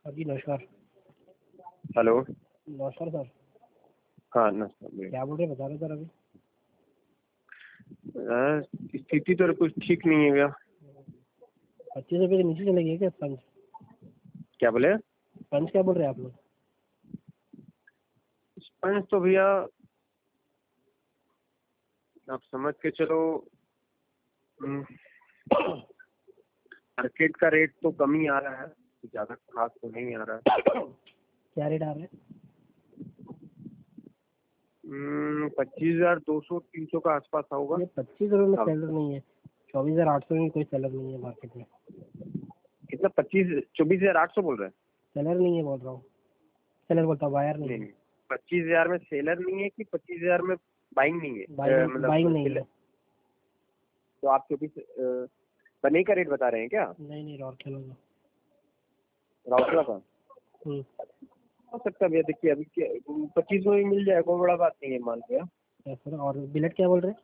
हाँ जी नमस्कार। हेलो। नमस्कार सर। हाँ नमस्कार। क्या बोल रहे हैं, बता रहे सर अभी। स्थिति तो कुछ ठीक नहीं है भैया। 25 रुपये के नीचे चले गए क्या पंच? क्या बोले? पंच क्या बोल रहे हैं आप लोग? स्पंज तो भैया आप समझ के चलो, मार्केट का रेट तो कम ही आ रहा है, ज्यादा खास तो नहीं आ रहा है। क्या रेट आ रहा है? 25,200-300 का आसपास होगा। ये 25 रुपये में सेलर नहीं है। 24,800 में कोई सेलर नहीं है मार्केट में। कितना? 24,800 बोल रहे हैं? सेलर नहीं है बोल रहा हूँ। सेलर बोलता हूँ, बायर नहीं है। 25,000 में सेलर नहीं है कि 25,000 में बाइंग नहीं है? बाइंग नहीं है। तो आप 24 बने का रेट बता रहे हैं क्या? नहीं राउरकेला का। राउरकेला का हो सकता है भैया। देखिए अभी 25 में ही मिल जाएगा, कोई बड़ा बात नहीं है, मान लिया। सर और बिलेट क्या बोल रहे हैं?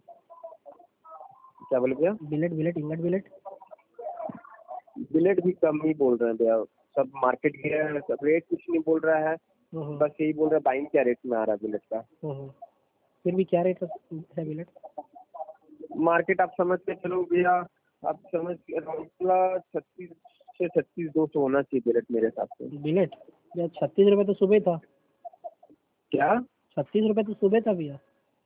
क्या बोले भैया? बिलेट इंगट बिलेट बिलेट भी कम ही बोल रहे हैं भैया। सब मार्केट के सब रेट कुछ नहीं बोल रहा है, बस यही बोल रहा है बाइंग क्या रेट में आ रहा है बिलेट का। फिर भी क्या रेट है बिलेट? मार्केट आप समझ के चलो भैया, आप समझ के 36 से 36,200 होना चाहिए बिलेट मेरे हिसाब से। बिलेट भैया 36 रुपये तो सुबह था। क्या? 36 रुपये तो सुबह था भैया।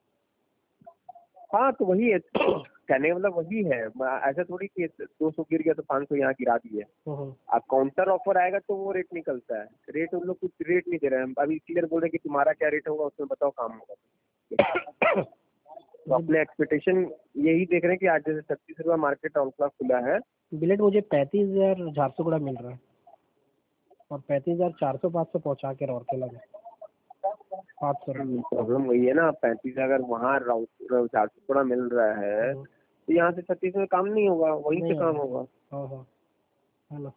हाँ तो वही है, कहने का मतलब वही है। ऐसा थोड़ी कि 200 गिर गया तो 500 यहाँ गिरा दिए। आप काउंटर ऑफर आएगा तो वो रेट निकलता है। रेट उन लोग कुछ रेट नहीं दे रहे हैं अभी, क्लियर बोल रहे हैं कि तुम्हारा क्या रेट होगा उसमें बताओ, काम होगा। तो अपने एक्सपेक्टेशन यही देख रहे हैं कि आज जैसे 36 रुपये मार्केट राउरकेला खुला है। बिलेट मुझे 35,000 झारसुगुड़ा मिल रहा है और 35,400-500 पहुँचा के राउरकेला में 500 रुपये। प्रॉब्लम वही है ना, 35 अगर वहाँ झारसुगुड़ा मिल रहा है तो यहाँ से 36 में काम नहीं होगा, वहीं से काम होगा। हाँ है ना।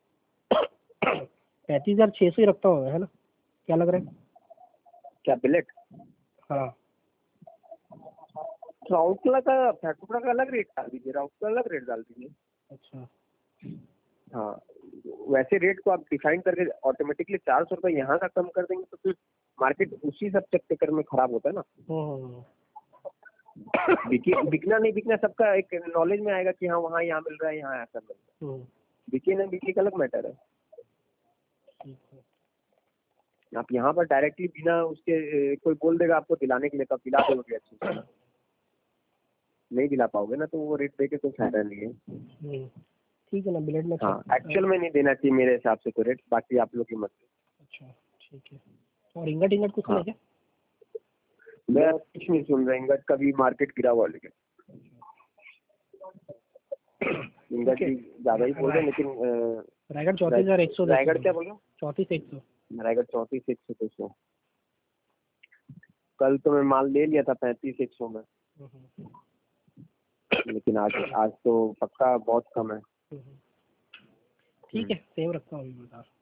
35,600 ही रखता होगा, है ना? क्या लग रहा है? क्या बिलेट? हाँ राउरकेला का झारसुगुड़ा का अलग रेट डाल दीजिए, राउरकेला अलग रेट डाल दीजिए। अच्छा हाँ वैसे रेट को आप डिफाइन करके ऑटोमेटिकली 400 रुपये यहाँ का कम कर देंगे तो फिर मार्केट उसी सब चक्कर में खराब होता है ना। बिकना नहीं बिकना सबका एक नॉलेज में आएगा कि हाँ वहाँ यहाँ मिल रहा है, यहाँ ऐसा मिल रहा है। बिके ना बिके का अलग मैटर है। आप यहाँ पर डायरेक्टली बिना उसके कोई बोल देगा आपको दिलाने के लिए, तब दिला दोगे अच्छे से, नहीं दिला पाओगे ना तो वो रेट दे के कोई फायदा नहीं है। ठीक है ना बिलेट में। हाँ एक्चुअल में नहीं देना चाहिए मेरे हिसाब से कोई रेट, बाकी आप लोग की मत। अच्छा ठीक है। और इंगट कुछ नहीं क्या? मैं कुछ नहीं सुन रहा, इंगट का भी मार्केट गिरा हुआ, लेकिन इंगट भी ज्यादा ही बोल रहे हैं। लेकिन रायगढ़ 34,100। रायगढ़ क्या बोल रहे हो? 34,100। रायगढ़ 34,100। कल तो मैं माल ले लिया था 35,100 में, लेकिन आज तो पक्का बहुत कम है। ठीक है, सेव रखता हूँ।